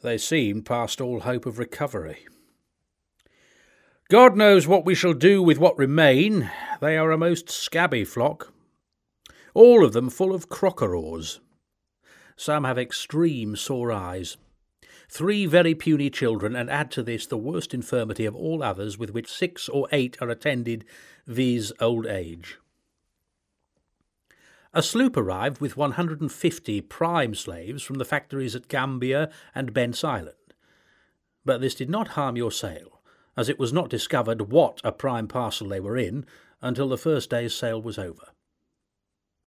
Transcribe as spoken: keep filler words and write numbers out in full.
They seemed past all hope of recovery. God knows what we shall do with what remain. They are a most scabby flock, all of them full of crockerors. Some have extreme sore eyes. Three very puny children, and add to this the worst infirmity of all others with which six or eight are attended, viz. Old age. A sloop arrived with one hundred fifty prime slaves from the factories at Gambia and Bent's Island. But this did not harm your sail, as it was not discovered what a prime parcel they were in until the first day's sail was over.